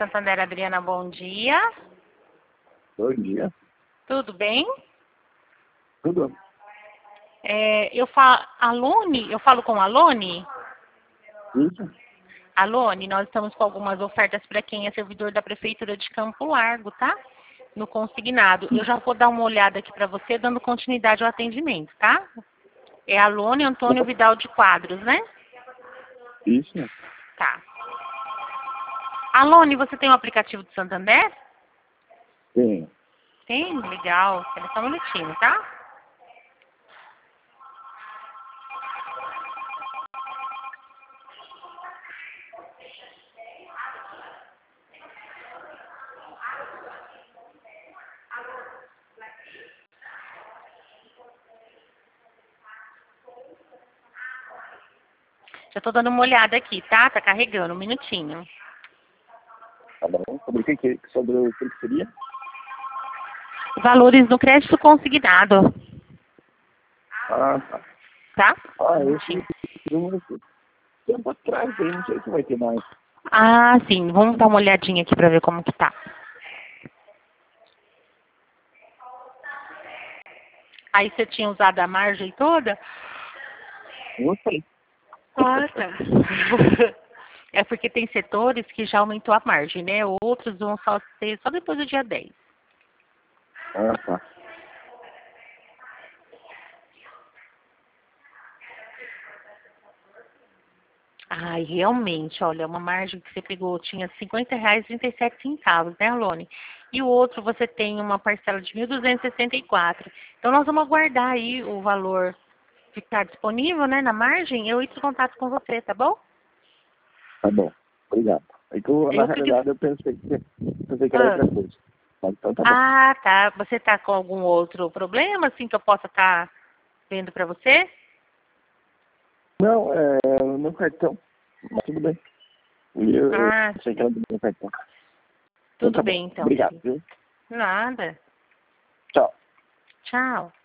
Santander, Adriana, bom dia. Bom dia. Tudo bem? Tudo? Eu falo com a Alone? Isso? Alone, nós estamos com algumas ofertas para quem é servidor da Prefeitura de Campo Largo, tá? No consignado. Eu já vou dar uma olhada aqui para você, dando continuidade ao atendimento, tá? É Alone Antônio Vidal de Quadros, né? Isso? Tá. Alone, você tem o aplicativo do Santander? Tem. Tem? Legal. Espera só um minutinho, tá? Já tô dando uma olhada aqui, tá? Tá carregando, um minutinho. Tá bom. Sobre o que seria? Valores no crédito consignado, Ah, tá. tá? Eu fiz tempo atrás aí, não sei se vai ter mais. Ah, sim. Vamos dar uma olhadinha aqui pra ver como que tá. Aí você tinha usado a margem toda? Não sei. Ah, tá. É porque tem setores que já aumentou a margem, né? Outros vão só ser só depois do dia 10. Ah, tá. Ai, realmente, olha, uma margem que você pegou tinha R$ 50,37, né, Alone? E o outro você tem uma parcela de 1.264. Então nós vamos aguardar aí o valor ficar disponível, né, na margem, eu entro em contato com você, tá bom? Tá bom. Obrigado. É que na Eu fico... realidade eu pensei que era Ah, outra coisa. Mas então tá bom. tá. Você tá com algum outro problema, assim, que eu possa estar vendo pra você? Não, o meu cartão. Mas tudo bem. Eu Ah, pensei que era do meu cartão. Então tudo tá bom. bem, então, Obrigado, filho. viu? Nada. Tchau. Tchau.